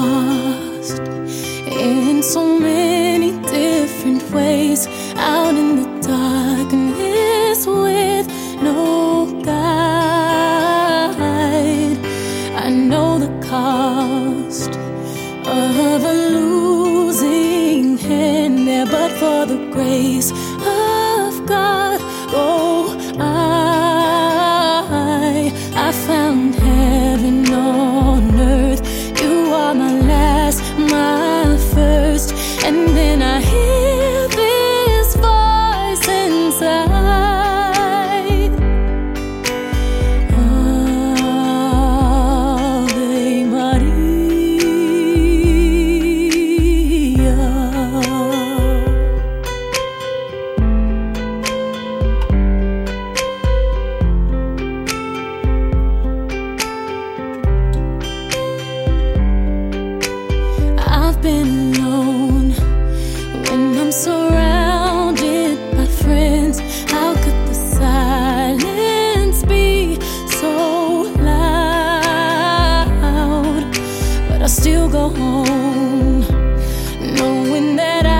lost in so many different ways, out in the darkness with no guide. I know the cost of a losing hand there, but for the grace of God, oh, I found heaven on earth. You are my last, my first, and then I hear this voice inside. Ave Maria. I've been alone when I'm surrounded by friends. How could the silence be so loud? But I still go home knowing that